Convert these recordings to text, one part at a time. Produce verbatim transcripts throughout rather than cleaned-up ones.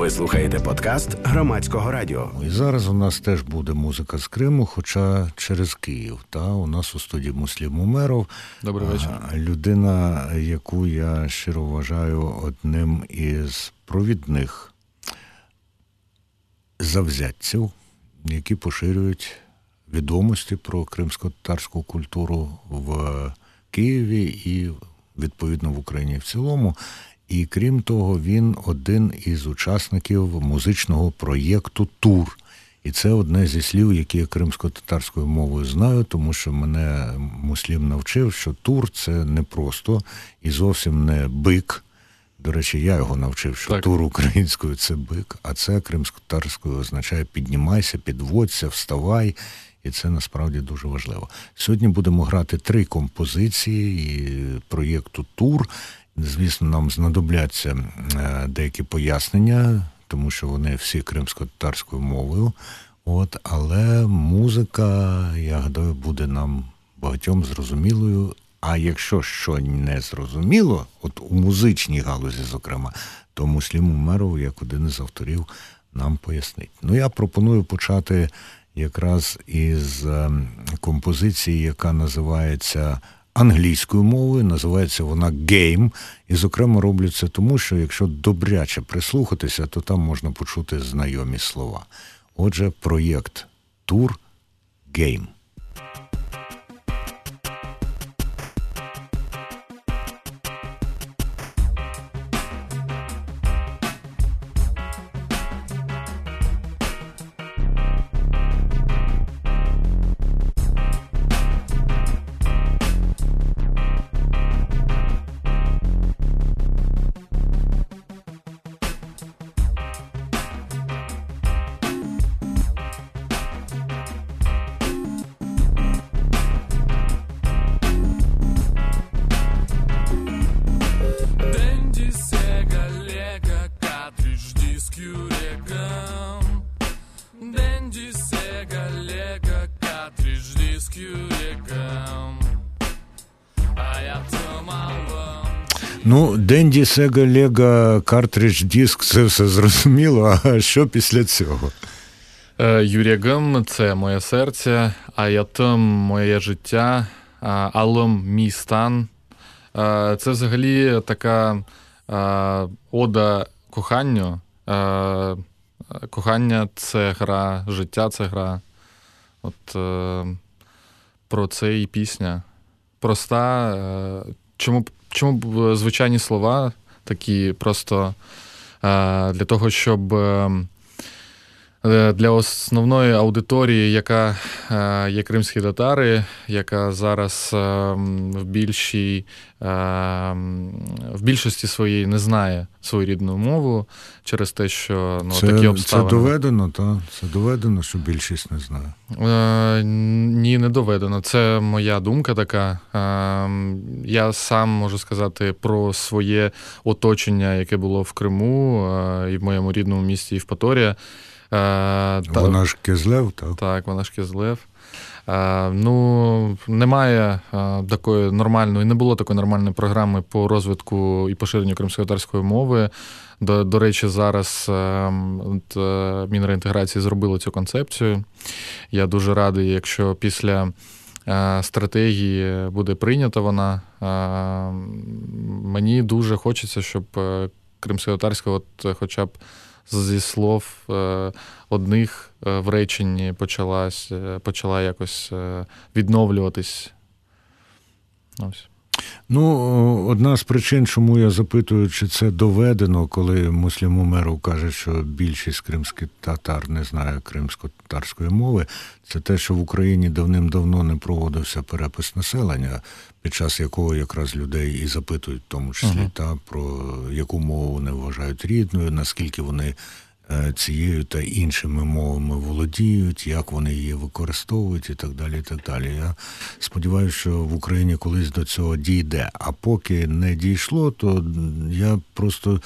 Ви слухаєте подкаст Громадського радіо. І зараз у нас теж буде музика з Криму, хоча через Київ. Та у нас у студії Муслім Умеров. Добрий вечір. Людина, яку я щиро вважаю одним із провідних завзятців, які поширюють відомості про кримсько-татарську культуру в Києві і, відповідно, в Україні в цілому. І, крім того, він один із учасників музичного проєкту «Тур». І це одне зі слів, які я кримсько-татарською мовою знаю, тому що мене Муслім навчив, що «Тур» – це не просто і зовсім не бик. До речі, я його навчив, що так. «Тур» українською – це бик, а це кримсько-татарською означає «піднімайся», «підводься», «вставай». І це насправді дуже важливо. Сьогодні будемо грати три композиції проєкту «Тур». Звісно, нам знадобляться деякі пояснення, тому що вони всі кримсько-татарською мовою. От, але музика, я гадаю, буде нам багатьом зрозумілою. А якщо що не зрозуміло, от у музичній галузі, зокрема, то Муслім Умеров, як один із авторів, нам пояснить. Ну, я пропоную почати якраз із композиції, яка називається англійською мовою, називається вона «Game», і, зокрема, роблю це тому, що якщо добряче прислухатися, то там можна почути знайомі слова. Отже, проєкт «Тур», «Game». Ну, Денді, Сега, Лего, картридж, диск – це все зрозуміло, а що після цього? Юрегам – це моє серце, Аятом – моє життя, Алом – мій стан. Це взагалі така ода коханню. Кохання – це гра, життя – це гра. От про це і пісня. Проста. Чому Чому б звичайні слова такі просто для того, щоб для основної аудиторії, яка є кримські татари, яка зараз в більшій, в більшості своїй не знає свою рідну мову через те, що ну, це, такі обставини. Це доведено, так? Це доведено, що більшість не знає? Е, ні, не доведено. Це моя думка така. Е, я сам можу сказати про своє оточення, яке було в Криму е, і в моєму рідному місті Євпаторія. Е, вона ж Кизлев, так? Так, вона ж Кизлев. Е, ну, немає е, такої нормальної, не було такої нормальної програми по розвитку і поширенню кримськотатарської мови. До, до речі, зараз е, от, е, Мінреінтеграції зробило цю концепцію. Я дуже радий, якщо після е, стратегії буде прийнята вона. Е, мені дуже хочеться, щоб е, кримськотатарська от, хоча б зі слов е, одних е, в реченні почалась, е, почала якось е, відновлюватись. Ось. Ну, одна з причин, чому я запитую, чи це доведено, коли Муслім Умеров каже, що більшість кримських татар не знає кримсько-татарської мови, це те, що в Україні давним-давно не проводився перепис населення, під час якого якраз людей і запитують, в тому числі, uh-huh. та, про яку мову вони вважають рідною, наскільки вони цією та іншими мовами володіють, як вони її використовують і так далі, і так далі. Я сподіваюся, що в Україні колись до цього дійде. А поки не дійшло, то я просто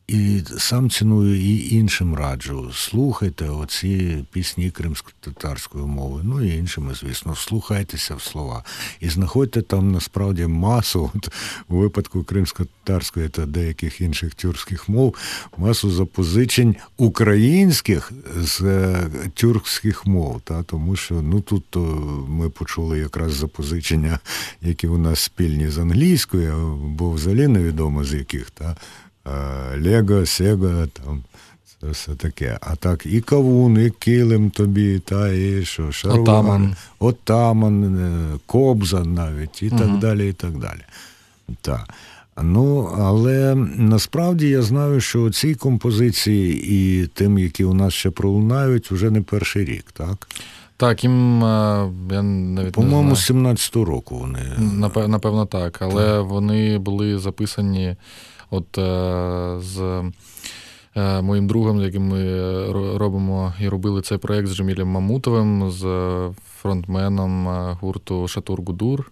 і сам ціную, і іншим раджу. Слухайте оці пісні кримськотатарської мови, ну і іншими, звісно, вслухайтеся в слова. І знаходьте там насправді масу, от, у випадку кримськотатарської та деяких інших тюркських мов, масу запозичень українських з тюркських мов. Та? Тому що ну, тут то ми почули якраз запозичення, які у нас спільні з англійською, бо взагалі невідомо з яких, та? Лего, Сега, там, це все таке. А так і кавун, і килим тобі, та, і що, шарвар, отаман, отаман, кобза навіть, і угу. так далі, і так далі. Так. Ну, але насправді я знаю, що ці композиції і тим, які у нас ще пролунають, вже не перший рік, так? Так, їм, я навіть По-моєму, не з сімнадцятого року вони. Напевно, так. Але так. Вони були записані от з моїм другом, з яким ми робимо і робили цей проєкт з Джемілем Мамутовим, з фронтменом гурту Шатур Гудур.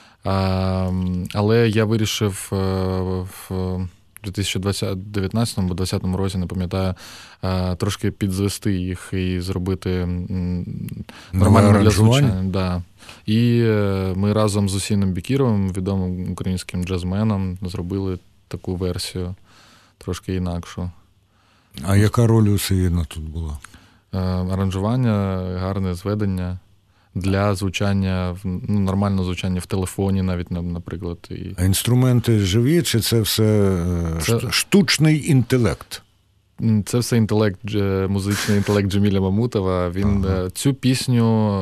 Але я вирішив в дві тисячі дев'ятнадцятому або двадцятому році, не пам'ятаю, трошки підзвести їх і зробити нормальне для звучання. Да. І ми разом з Усіном Бікіровим, відомим українським джазменом, зробили таку версію, трошки інакшу. А яка роль Усіна тут була? Аранжування, гарне зведення. Для звучання, ну, нормального звучання в телефоні навіть, наприклад. І... А інструменти живі, чи це все це... штучний інтелект? Це все інтелект, музичний інтелект Джеміля Мамутова. Він ага. Цю пісню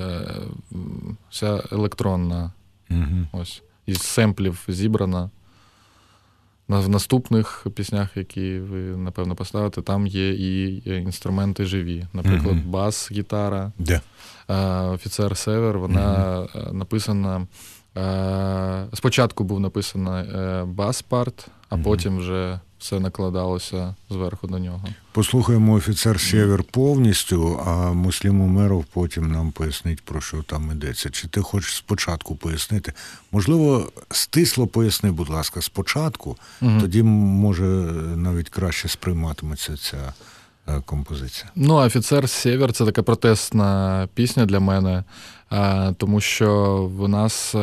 вся електронна. Угу. Ось. Із семплів зібрана. В наступних піснях, які ви, напевно, поставите, там є і інструменти живі. Наприклад, угу. бас-гітара. Де? Офіцер Север, вона угу. написана... Спочатку був написаний бас-парт, а угу. потім вже все накладалося зверху до нього. Послухаємо «Офіцер Север» повністю, а Муслім Умеров потім нам пояснить, про що там йдеться. Чи ти хочеш спочатку пояснити? Можливо, стисло поясни, будь ласка, спочатку, угу. тоді, може, навіть краще сприйматиметься ця композиція. Ну, «Офіцер Север» – це така протестна пісня для мене, тому що в нас...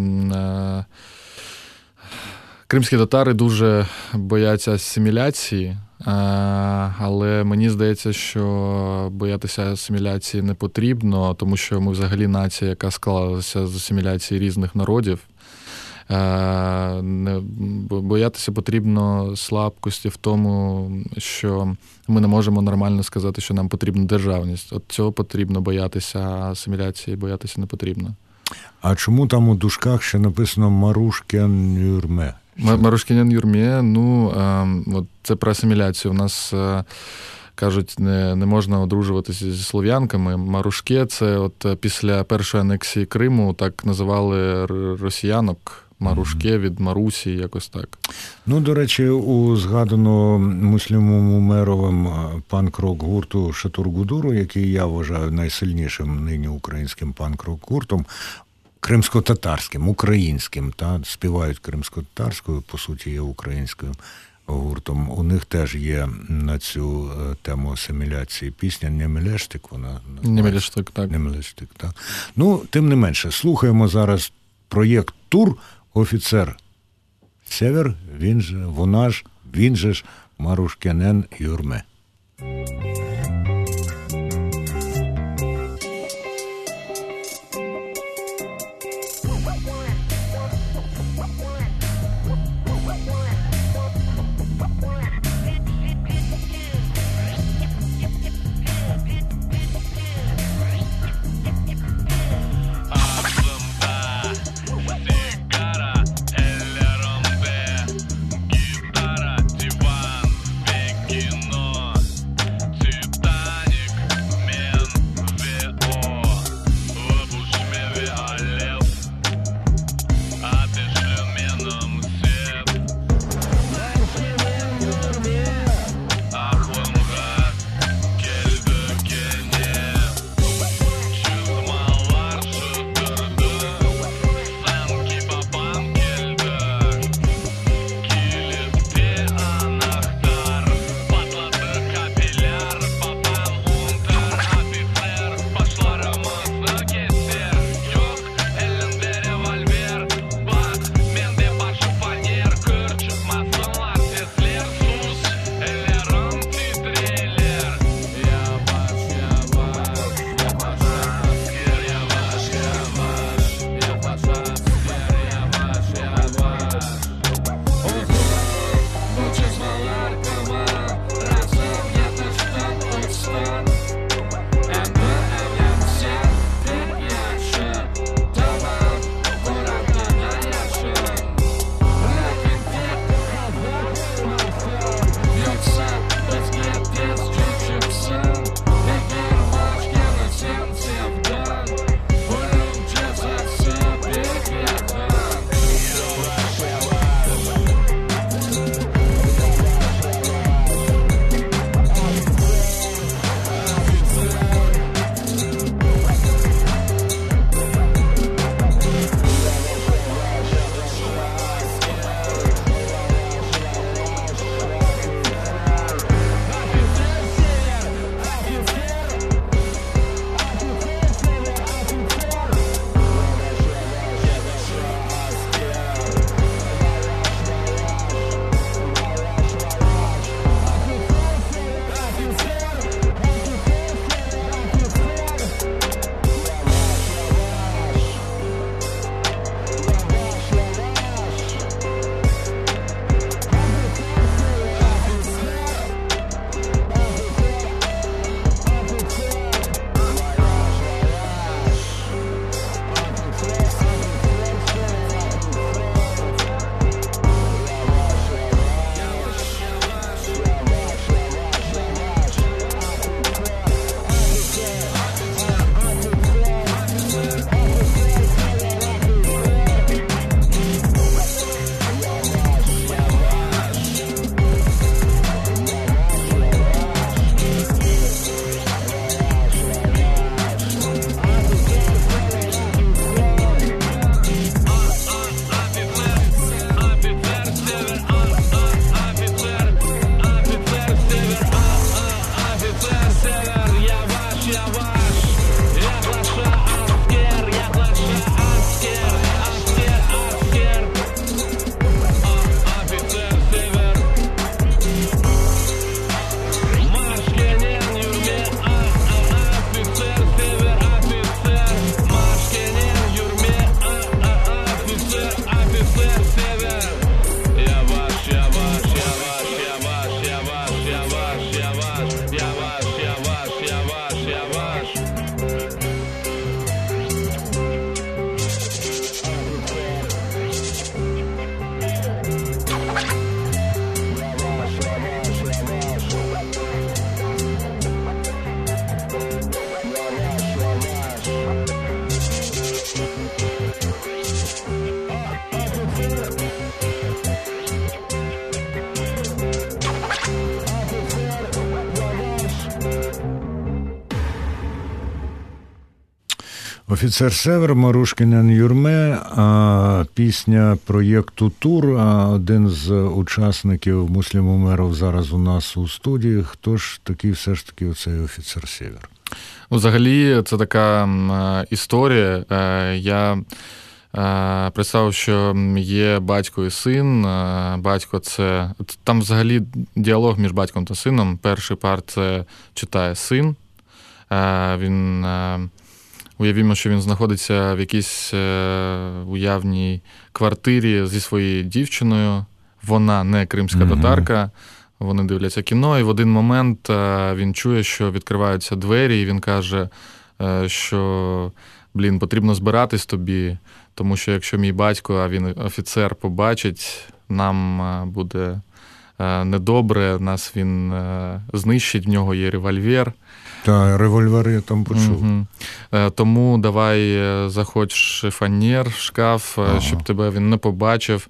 Кримські татари дуже бояться асиміляції, але мені здається, що боятися асиміляції не потрібно, тому що ми взагалі нація, яка склалася з асиміляції різних народів. Боятися потрібно слабкості в тому, що ми не можемо нормально сказати, що нам потрібна державність. От цього потрібно боятися, а асиміляції боятися не потрібно. А чому там у дужках ще написано «Марушкян юрме»? Марушкян юрме, ну, от це про асиміляцію. У нас кажуть, не, не можна одружуватися зі слов'янками. Марушке – це от після першої анексії Криму так називали росіянок. Марушке від Марусі, якось так. Ну, до речі, у згаданого Муслімом Умеровим панк-рок гурту Шатур Гудуру, який я вважаю найсильнішим нині українським панк-рок гуртом, кримсько-татарським, українським, та співають кримсько-татарською, по суті, є українською гуртом. У них теж є на цю тему асиміляції пісня «Немелештик», вона «Немелештик», так. «Немелештик», так. Ну, тим не менше, слухаємо зараз проєкт «Тур», «Офіцер Север», він же, вона ж, він же ж Марушкянен юрме. Офіцер Север, Марушкінен Юрме, а пісня проєкту Тур, а один з учасників Муслім Умеров зараз у нас у студії. Хто ж такий все ж таки оцей офіцер Север? Взагалі, це така історія. Я представив, що є батько і син. Батько це... Там взагалі діалог між батьком та сином. Перший парт це читає син. Він... Уявімо, що він знаходиться в якійсь уявній квартирі зі своєю дівчиною. Вона не кримська татарка. Вони дивляться кіно, і в один момент він чує, що відкриваються двері, і він каже, що, блін, потрібно збиратись тобі, тому що якщо мій батько, а він офіцер, побачить, нам буде недобре, нас він знищить, в нього є револьвер. Та, револьвер я там почув. Угу. Тому давай заходь в шифоньєр, в шкаф, ага. щоб тебе він не побачив.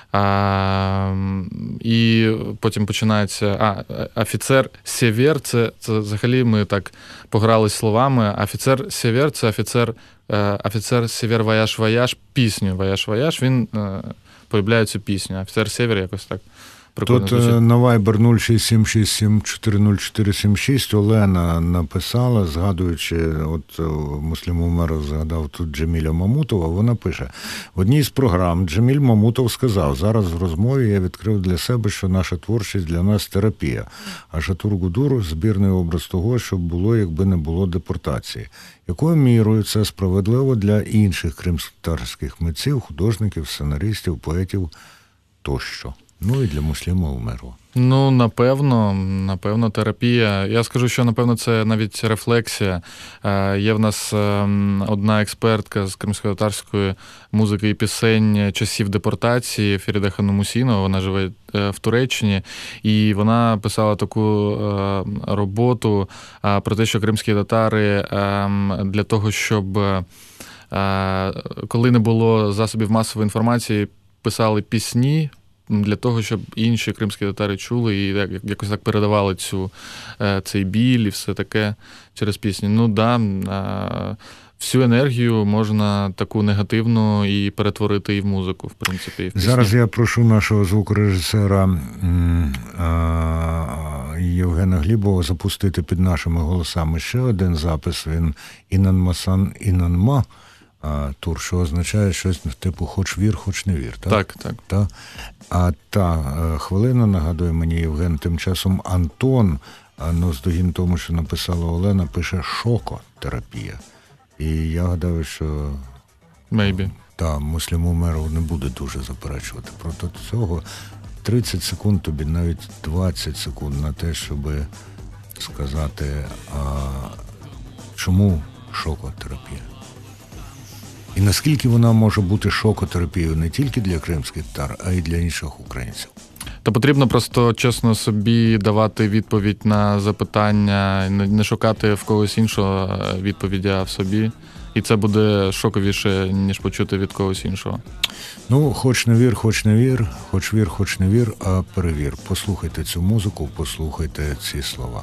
А, і потім починається а, офіцер Север, це, це взагалі ми так пограли словами. Офіцер Север, це офіцер, офіцер Север Вояж Вояж, пісню Вояж Вояж, він появляє цю пісню. Офіцер Север якось так. Тут звучить. На Viber нуль шість сім шість сім чотири нуль чотири сім шість Олена написала, згадуючи, от Муслім Умеров згадав тут Джеміля Мамутова, вона пише: в одній з програм Джеміль Мамутов сказав: зараз в розмові я відкрив для себе, що наша творчість для нас терапія, а Шатур-Гудур – збірний образ того, що було, якби не було депортації. Якою мірою це справедливо для інших кримськотатарських митців, художників, сценаристів, поетів тощо? Ну і для Мусліма Умерова. Ну, напевно, напевно, терапія. Я скажу, що, напевно, це навіть рефлексія. Є в нас одна експертка з кримськотатарської музики і пісень часів депортації, Феріда Ханум-Мусінова, вона живе в Туреччині, і вона писала таку роботу про те, що кримські татари для того, щоб, коли не було засобів масової інформації, писали пісні, для того, щоб інші кримські татари чули і якось так передавали цю, цей біль і все таке через пісні. Ну, да, всю енергію можна таку негативну і перетворити і в музику, в принципі. І в пісні. Зараз я прошу нашого звукорежисера Євгена Глібова запустити під нашими голосами ще один запис. Він «Інанмасан Інанма», тур, що означає щось типу «хоч вір, хоч не вір». Так, так. так. Та? А та хвилина, нагадує мені Євген, тим часом Антон, ну, здогін тому, що написала Олена, пише «шокотерапія». І я гадаю, що Maybe. Та, Муслім Умеров не буде дуже заперечувати проти цього. тридцять секунд тобі, навіть двадцять секунд на те, щоб сказати, а, чому шокотерапія? І наскільки вона може бути шокотерапією не тільки для кримських татар, а й для інших українців? То потрібно просто чесно собі давати відповідь на запитання, не шукати в когось іншого відповіді, а в собі. І це буде шоковіше, ніж почути від когось іншого. Ну, хоч не вір, хоч не вір, хоч вір, хоч не вір, а перевір. Послухайте цю музику, послухайте ці слова.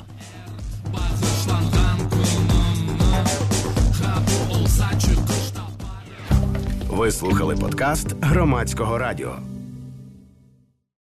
Ви слухали подкаст Громадського радіо.